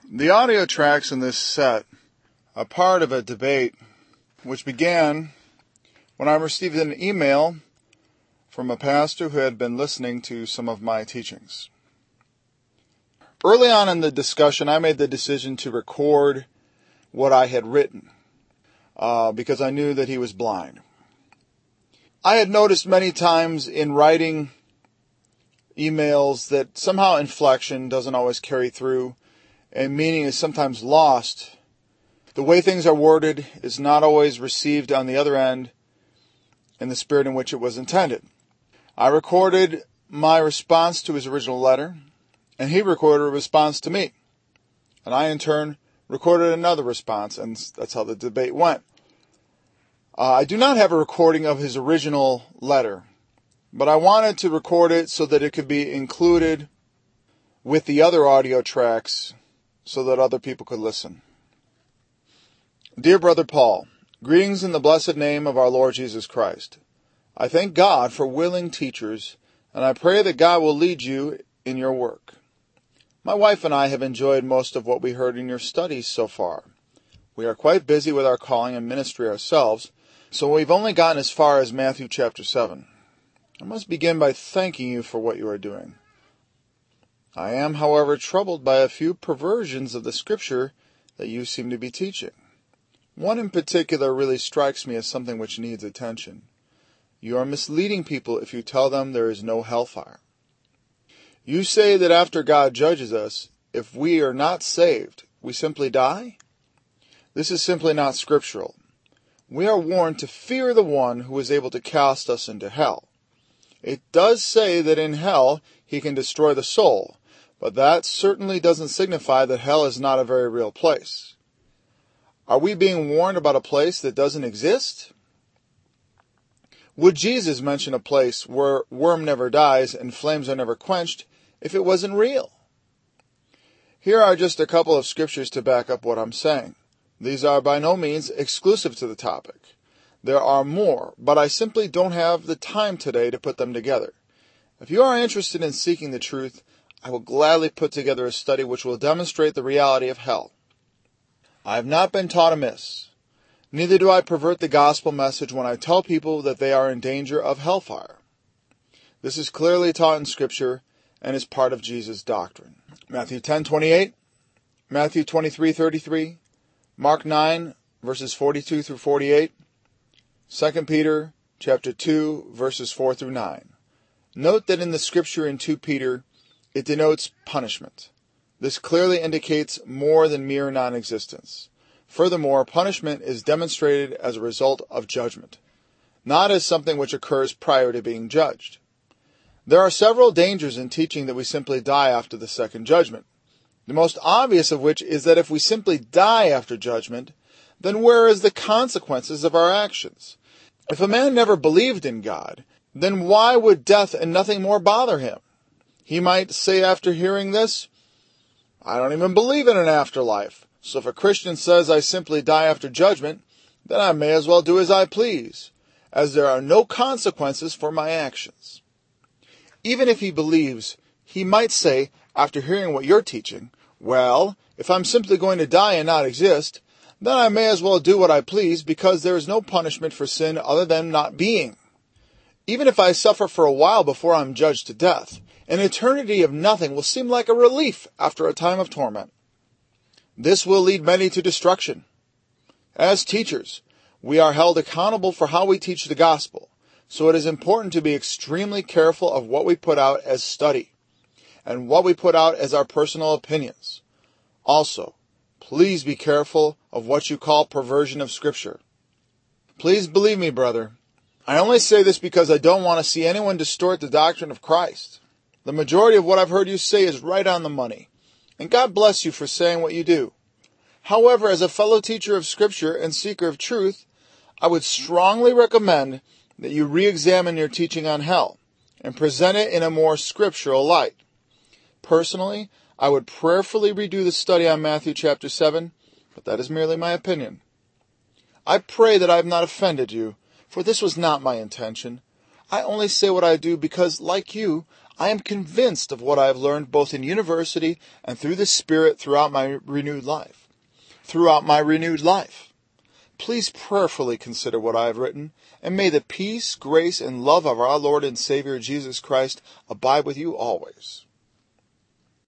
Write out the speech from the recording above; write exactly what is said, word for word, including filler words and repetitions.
The audio tracks in this set are part of a debate which began when I received an email from a pastor who had been listening to some of my teachings. Early on in the discussion, I made the decision to record what I had written uh, because I knew that he was blind. I had noticed many times in writing emails that somehow inflection doesn't always carry through and meaning is sometimes lost. The way things are worded is not always received on the other end in the spirit in which it was intended. I recorded my response to his original letter, and he recorded a response to me. And I, in turn, recorded another response, and that's how the debate went. Uh, I do not have a recording of his original letter, but I wanted to record it so that it could be included with the other audio tracks so that other people could listen. Dear Brother Paul, greetings in the blessed name of our Lord Jesus Christ. I thank God for willing teachers, and I pray that God will lead you in your work. My wife and I have enjoyed most of what we heard in your studies so far. We are quite busy with our calling and ministry ourselves, so we've only gotten as far as Matthew chapter seven. I must begin by thanking you for what you are doing. I am, however, troubled by a few perversions of the scripture that you seem to be teaching. One in particular really strikes me as something which needs attention. You are misleading people if you tell them there is no hellfire. You say that after God judges us, if we are not saved, we simply die? This is simply not scriptural. We are warned to fear the one who is able to cast us into hell. It does say that in hell he can destroy the soul, but that certainly doesn't signify that hell is not a very real place. Are we being warned about a place that doesn't exist? Would Jesus mention a place where worm never dies and flames are never quenched if it wasn't real? Here are just a couple of scriptures to back up what I'm saying. These are by no means exclusive to the topic. There are more, but I simply don't have the time today to put them together. If you are interested in seeking the truth, I will gladly put together a study which will demonstrate the reality of hell. I have not been taught amiss. Neither do I pervert the gospel message when I tell people that they are in danger of hellfire. This is clearly taught in Scripture and is part of Jesus' doctrine. Matthew ten twenty-eight, Matthew twenty-three thirty-three, Mark nine verses forty-two through forty-eight, Second Peter chapter two verses four through nine. Note that in the Scripture in Second Peter, it denotes punishment. This clearly indicates more than mere non-existence. Furthermore, punishment is demonstrated as a result of judgment, not as something which occurs prior to being judged. There are several dangers in teaching that we simply die after the second judgment. The most obvious of which is that if we simply die after judgment, then where is the consequences of our actions? If a man never believed in God, then why would death and nothing more bother him? He might say after hearing this, I don't even believe in an afterlife. So if a Christian says I simply die after judgment, then I may as well do as I please, as there are no consequences for my actions. Even if he believes, he might say, after hearing what you're teaching, well, if I'm simply going to die and not exist, then I may as well do what I please because there is no punishment for sin other than not being. Even if I suffer for a while before I'm judged to death, an eternity of nothing will seem like a relief after a time of torment. This will lead many to destruction. As teachers, we are held accountable for how we teach the gospel, so it is important to be extremely careful of what we put out as study and what we put out as our personal opinions. Also, please be careful of what you call perversion of Scripture. Please believe me, brother. I only say this because I don't want to see anyone distort the doctrine of Christ. The majority of what I've heard you say is right on the money, and God bless you for saying what you do. However, as a fellow teacher of Scripture and seeker of truth, I would strongly recommend that you re-examine your teaching on hell and present it in a more scriptural light. Personally, I would prayerfully redo the study on Matthew chapter seven, but that is merely my opinion. I pray that I have not offended you, for this was not my intention. I only say what I do because, like you, I am convinced of what I have learned both in university and through the Spirit throughout my renewed life. Throughout my renewed life. Please prayerfully consider what I have written, and may the peace, grace, and love of our Lord and Savior Jesus Christ abide with you always.